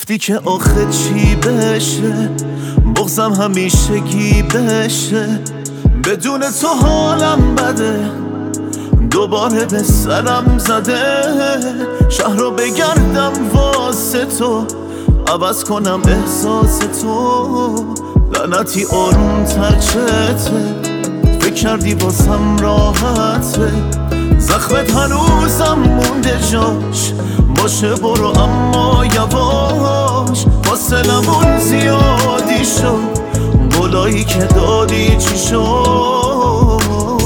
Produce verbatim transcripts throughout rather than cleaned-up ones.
گفتی که آخه چی بشه، بغضم همیشگی بشه، بدون تو حالم بده، دوباره به سرم زده. شهر رو بگردم واسه تو، عوض کنم احساس تو، لعنتی آروم تر چته، فکر کردی واسم راحته، زخمت هنوزم مونده جاش، باشه برو اما یواش، فاصلمون زیادی شد، قولایی که دادی چی شد؟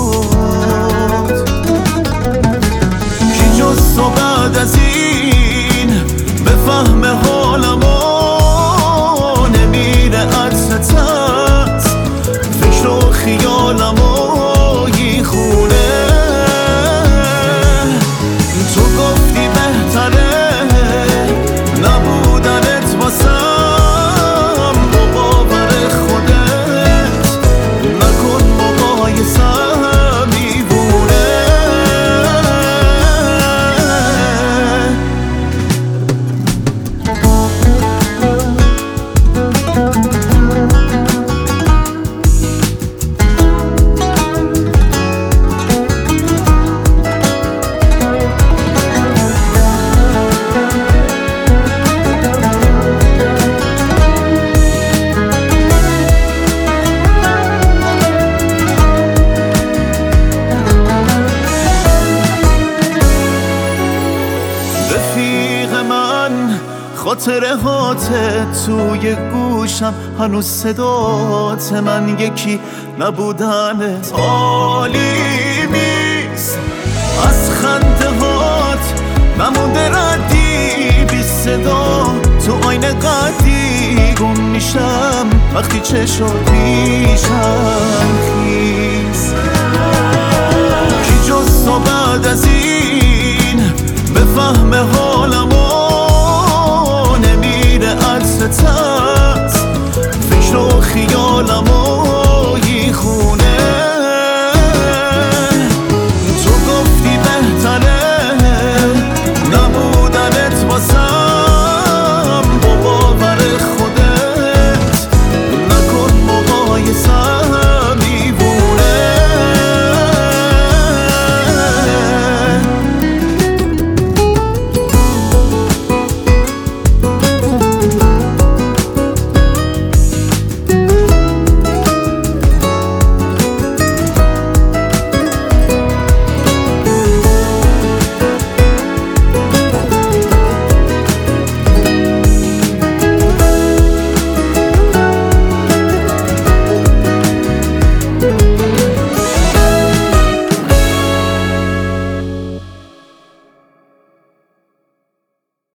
کی جز تو بعد از این بفهم حالمو، نمیره عطرت از فکر و خیالمو یه خونه. تو گفتی بهتره نبودنت واسم، با باور خودت نکن مقایسم دیوونه. رفیق من خاطره هاته توی گوشم، هنوز صدات من یکی نبودنت عالی نیست، از خنده هات نمونده ردی بی صدا، تو آینه قدی گم میشم وقتی چشات میشم خیز. کی جز تو بعد از این بفهم حالمو، نمیره عطرت از فکر و خیالمو